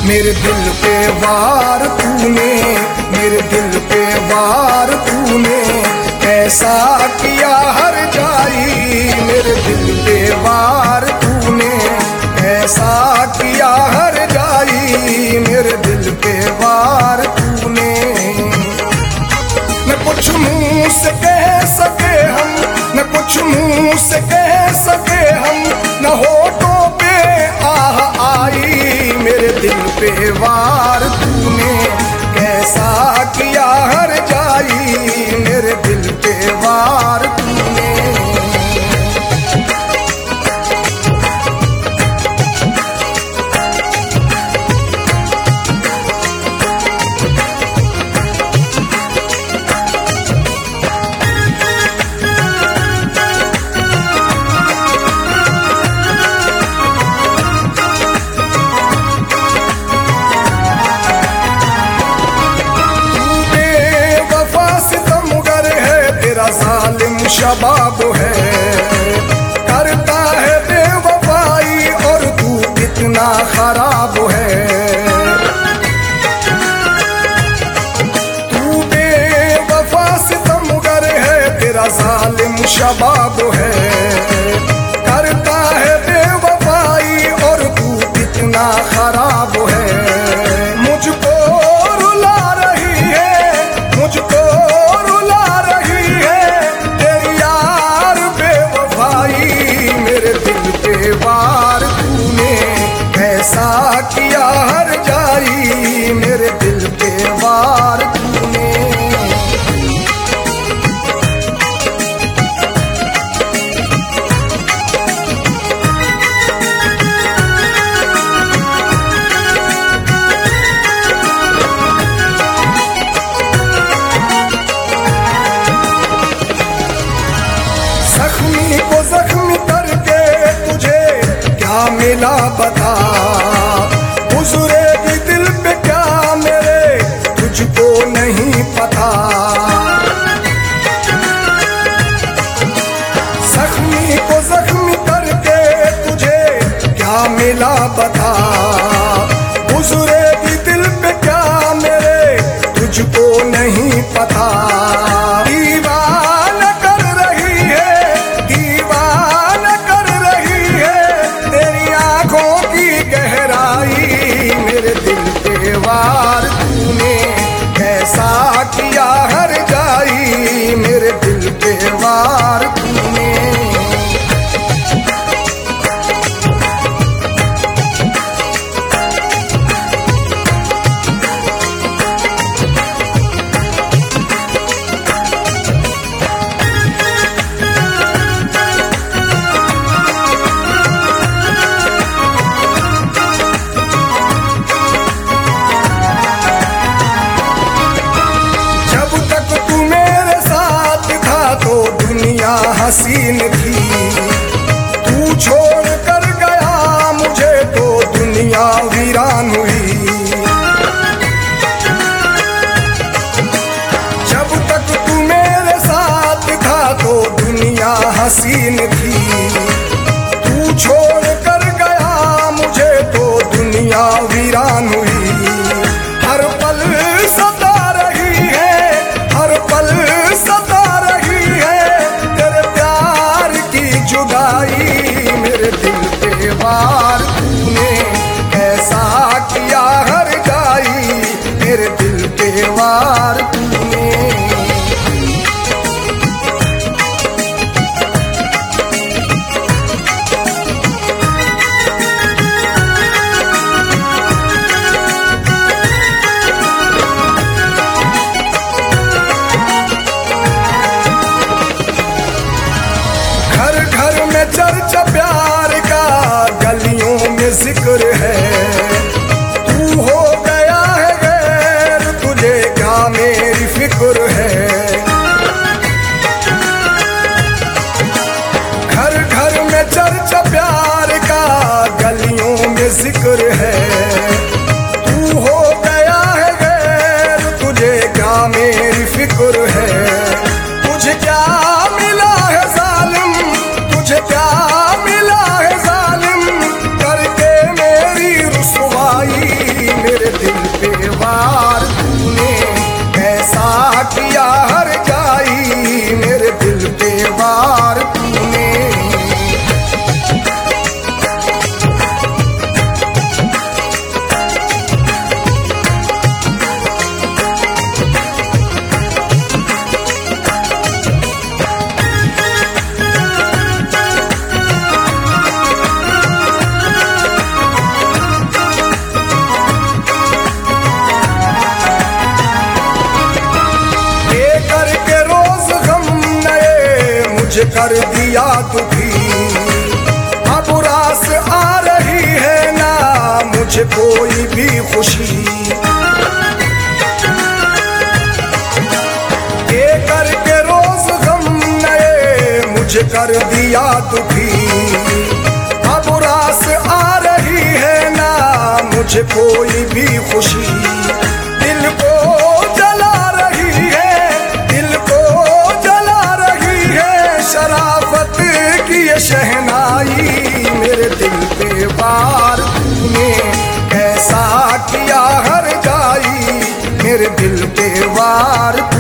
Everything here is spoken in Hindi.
मेरे दिल पे वार तूने, मेरे दिल पे वार तूने कैसा किया हर जाई। मेरे दिल पे वार तूने कैसा किया हर जाई। मेरे दिल पे वार तूने। न कुछ मुंह से कह सके हम, न कुछ मुंह से कह सके हम, न होठों पे आह आई। मेरे दिल पे वार तूने कैसा किया हर जाई। मेरे दिल पे वार तूने। जालिम शबाब है, करता है बेवफाई और तू कितना खराब है। तू बेवफा सितमगर है, तेरा जालिम शबाब है, करता है बेवफाई और तू कितना खराब है। मुझको रुला रही है, मुझको वार तूने कैसा किया हर जाई। मेरे दिल पे वार तूने। जख्मी को जख्मी करके क्या मिला बता। गुजरेगी दिल पे क्या मेरे तुझको नहीं पता। जख्मी को जख्मी करके तुझे क्या मिला बता। गुजरेगी दिल पे क्या मेरे तुझको नहीं पता। दीवाना कर रही है, दीवाना कर रही है तेरी आंखों की गहराई। मेरे दिल पे वार तूने कैसा किया हर जाई। मेरे दिल पे वार तूने। हसीन थी तू छोड़ कर गया मुझे तो दुनिया वीरान हुई। जब तक तू मेरे साथ था तो दुनिया हसीन थी। तू छोड़ कर गया मुझे तो दुनिया वीरान हुई। हर पल सता रही है, हर पल सता रही है जुदाई। मेरे दिल पे वार तूने कैसा किया हर जाई। मेरे दिल पे वार तूने। चर्चा प्यार का गलियों में जिक्र है। तू हो गया है गैर तुझे क्या मेरी फिक्र है। घर घर में चर्चा प्यार का गलियों में जिक्र है। तू हो गया है गैर तुझे क्या मेरी फिक्र है। तुझे क्या मिला है जालिम, तुझे क्या मिला है जालिम करके मेरी कर दिया दुखी। अब रास आ रही है ना मुझे कोई भी खुशी, ये करके रोज गम नए मुझे कर दिया दुखी। अब रास आ रही है ना मुझे कोई भी खुशी, दिल को जला रही है, दिल को जला रही है शराफत की ये शहनाई। मेरे दिल पे वार तूने कैसा किया हर जाई, मेरे दिल पे वार